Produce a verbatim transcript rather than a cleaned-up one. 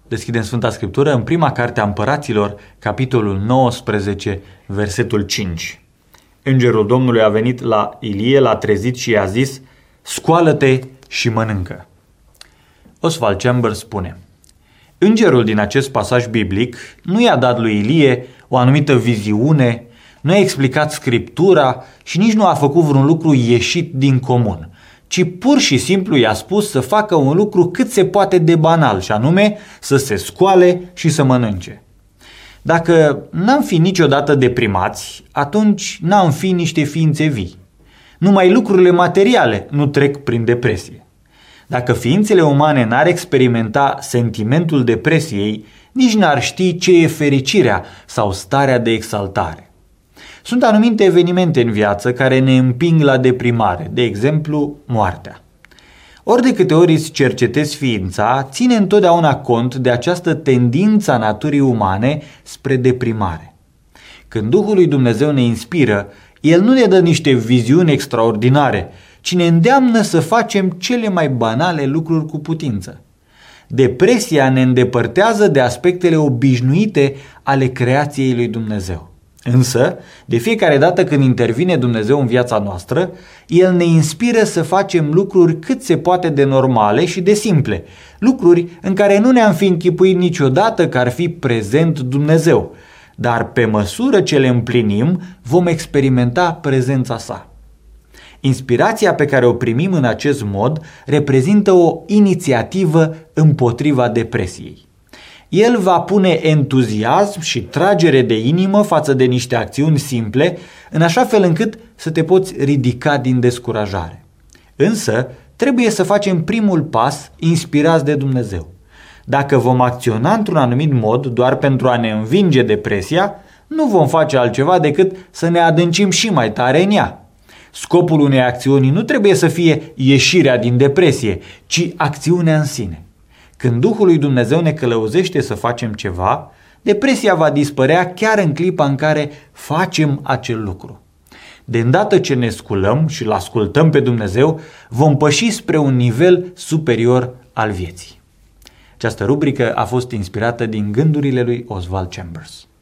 Deschidem Sfânta Scriptură în prima carte a Împăraților, capitolul nouăsprezece, versetul cinci. Îngerul Domnului a venit la Ilie, l-a trezit și i-a zis: scoală-te și mănâncă. Oswald Chambers spune: Îngerul din acest pasaj biblic nu i-a dat lui Ilie o anumită viziune, nu a explicat Scriptura și nici nu a făcut vreun lucru ieșit din comun, ci pur și simplu i-a spus să facă un lucru cât se poate de banal, și anume să se scoale și să mănânce. Dacă n-am fi niciodată deprimați, atunci n-am fi niște ființe vii. Numai lucrurile materiale nu trec prin depresie. Dacă ființele umane n-ar experimenta sentimentul depresiei, nici n-ar ști ce e fericirea sau starea de exaltare. Sunt anumite evenimente în viață care ne împing la deprimare, de exemplu, moartea. Ori de câte ori îți cercetezi ființa, ține întotdeauna cont de această tendință a naturii umane spre deprimare. Când Duhul lui Dumnezeu ne inspiră, El nu ne dă niște viziuni extraordinare, ci ne îndeamnă să facem cele mai banale lucruri cu putință. Depresia ne îndepărtează de aspectele obișnuite ale creației lui Dumnezeu. Însă, de fiecare dată când intervine Dumnezeu în viața noastră, El ne inspiră să facem lucruri cât se poate de normale și de simple, lucruri în care nu ne-am fi închipuit niciodată că ar fi prezent Dumnezeu, dar pe măsură ce le împlinim, vom experimenta prezența Sa. Inspirația pe care o primim în acest mod reprezintă o inițiativă împotriva depresiei. El va pune entuziasm și tragere de inimă față de niște acțiuni simple, în așa fel încât să te poți ridica din descurajare. Însă, trebuie să facem primul pas inspirați de Dumnezeu. Dacă vom acționa într-un anumit mod doar pentru a ne învinge depresia, nu vom face altceva decât să ne adâncim și mai tare în ea. Scopul unei acțiuni nu trebuie să fie ieșirea din depresie, ci acțiunea în sine. Când Duhul lui Dumnezeu ne călăuzește să facem ceva, depresia va dispărea chiar în clipa în care facem acel lucru. De îndată ce ne sculăm și îl ascultăm pe Dumnezeu, vom păși spre un nivel superior al vieții. Această rubrică a fost inspirată din gândurile lui Oswald Chambers.